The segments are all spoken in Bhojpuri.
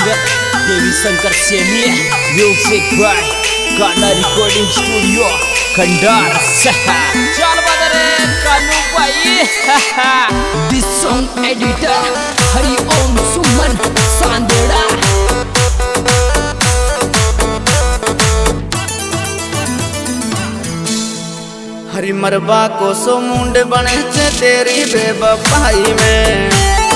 Singer Devi Shankar Seni, music by गाना रिकॉर्डिंग स्टूडियो खंडार। चल बदरे कानू भाई। दिस सॉन्ग एडिटर हरि ओम सुमन सांदेड़ा। हरी मरबा को सो मुंड बने छे तेरी बेवफाई में।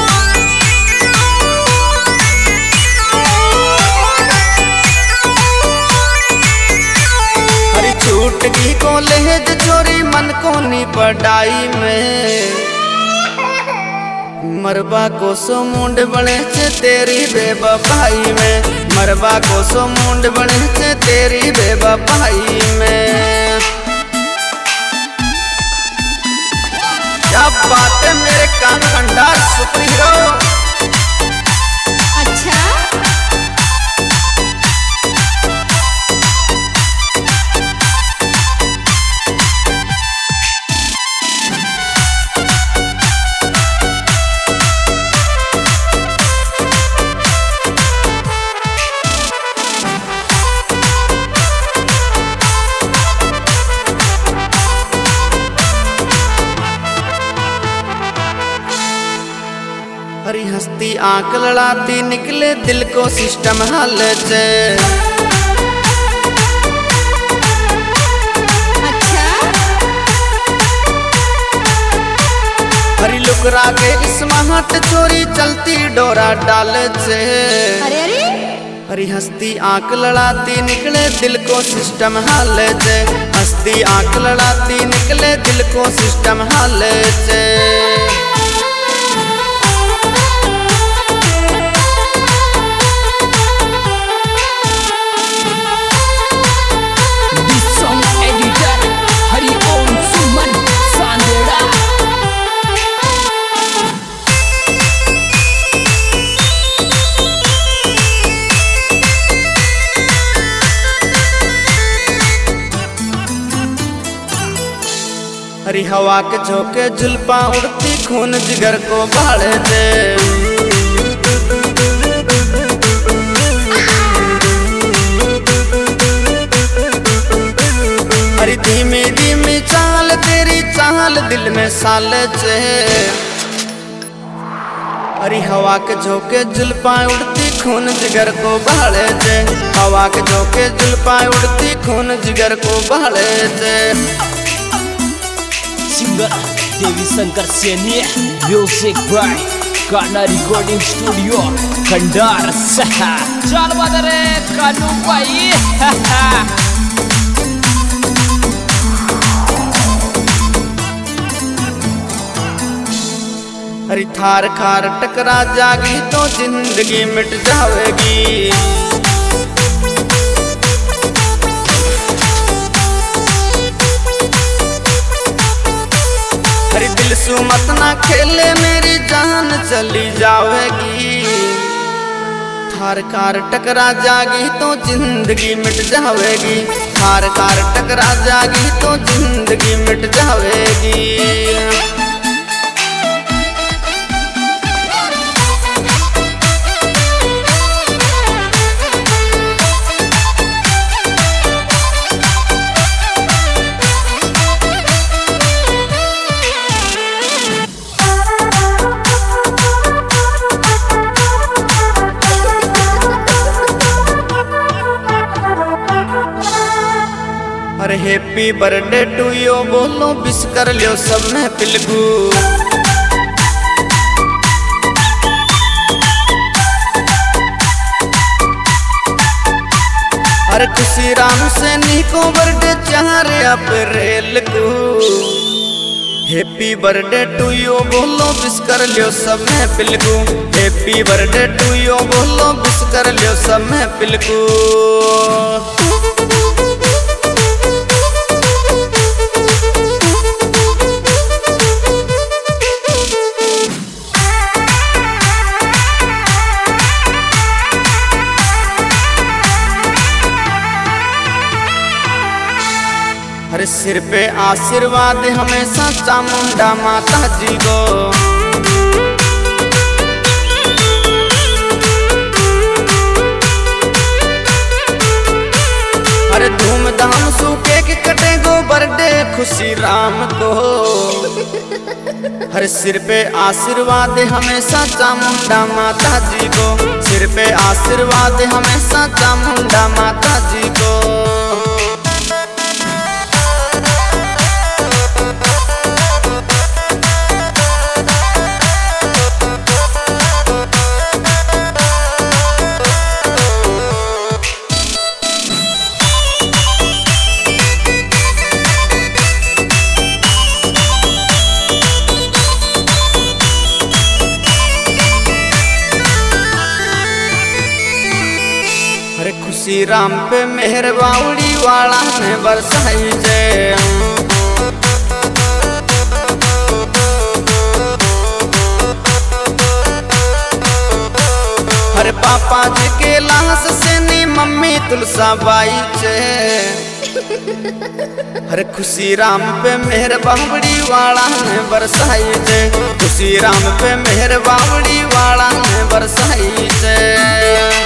हरी छूट की कॉलेज चोरी मन को नी पढ़ाई में। मरबा को सो मुंड बने छे तेरी बेवफाई में। मरबा को सो मुंड बने छे तेरी बेवफाई में। क्या बात है मेरे कान खंडार सुपर हीरो। अच्छा हरी हंसती आंख लड़ाती निकले दिल को सिस्टम हल से। अच्छा हरी लुकरा के इस महट चोरी चलती डोरा डाल से। अरे अरे हरी हंसती आंख लड़ाती निकले दिल को सिस्टम हल से। हंसती आंख लड़ाती निकले दिल को सिस्टम हल से। हरी हवा के झोंके जुल्फा उड़ती खून जिगर को बाढ़े दे। हरी धीमी धीमी चाल तेरी चाल दिल में साल से। हरी हवा के झोंके जुल्फा उड़ती खून जिगर को बाढ़े दे। हवा के झोंके जुल्फा उड़ती खून जिगर को बाढ़े दे। Singer Devi Shankar Seni, music by गाना रिकॉर्डिंग स्टूडियो खंडार। चल बदरे कानू भाई। हरी थार खार टकरा जागी तो जिंदगी मिट जाएगी। हरी दिल सु मत ना खेले मेरी जान चली जाएगी। थार कार टकरा जागी तो जिंदगी मिट जाएगी। थार कार टकरा जागी तो जिंदगी मिट जाएगी। अरे हैप्पी बर्थडे टू यू बोलो विश कर लियो सब में पिलगू। अरे खुशी राम से निको बर्थडे 4 अप्रैल को। हैप्पी बर्थडे टू यू बोलो विश कर लियो सब में पिलगू। हैप्पी बर्थडे टू यू बोलो विश कर लियो सब में पिलगू। हर सिर पे आशीर्वाद हमेशा चामुंडा माता जी को। खुशी राम को हर सिर पे आशीर्वाद हमेशा चामुंडा माता जी को, सिर पे आशीर्वाद हमेशा चामुंडा माता जी को। अरे खुशी राम पे मेहर बावड़ी वाला ने बरसाई जय। अरे पापा जी के लाश से नी मम्मी तुलसा बाई चे। अरे खुशी राम पे मेहर बावड़ी वाला ने बरसाई जय, खुशी राम पे मेहर बावड़ी वाला ने बरसाई जय।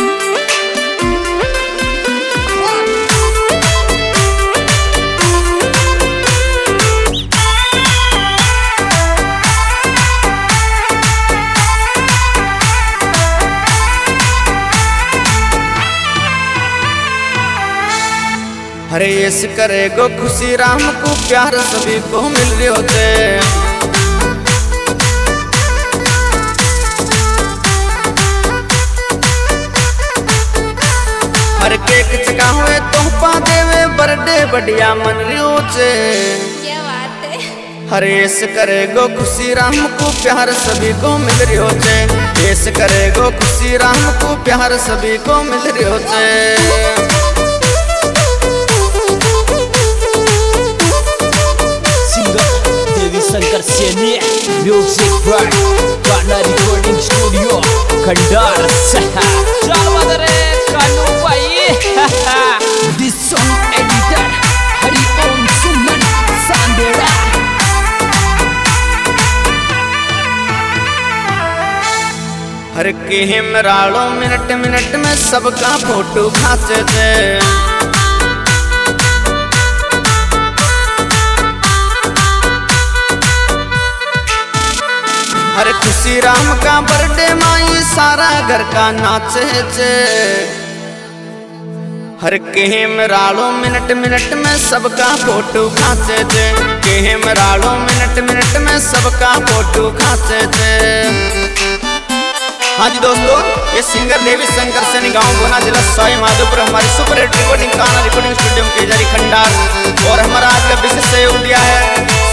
अरे यस करेगो खुशी राम को प्यार सभी को मिल रहे होते। हर केक चका हुए तोहफा देवे बर्थडे बढ़िया मन रहे होते। क्या बात है। हरे यस करेगो खुशी राम को प्यार सभी को मिल रहे होते। यस करेगो खुशी राम को प्यार सभी को मिल रहे होते। शंकर सैनी म्यूजिक बाय गाना रिकॉर्डिंग स्टूडियो खंडार चल बदरे कानू भाई। दिस सॉन्ग एडिटर हरि ओम सुमन सांदेड़ा। हर के मराड़ो मिनट मिनट में सबका फोटो खाते थे। अरे खुशी राम का बर्थडे माई सारा घर का नाचे चे। हर केमरालो मिनट मिनट में सबका फोटो खाते थे, केमरालो मिनट मिनट में सबका फोटो खाते थे। हाँ जी दोस्तों, ये सिंगर देवी शंकर सैनी गांव गोना जिला सवाई माधोपुर हमारी सुपर हिट रिकॉर्डिंग गाना रिकॉर्डिंग स्टूडियो के जारी खंडार और हमारा आज का विशेष सहयोग दिया है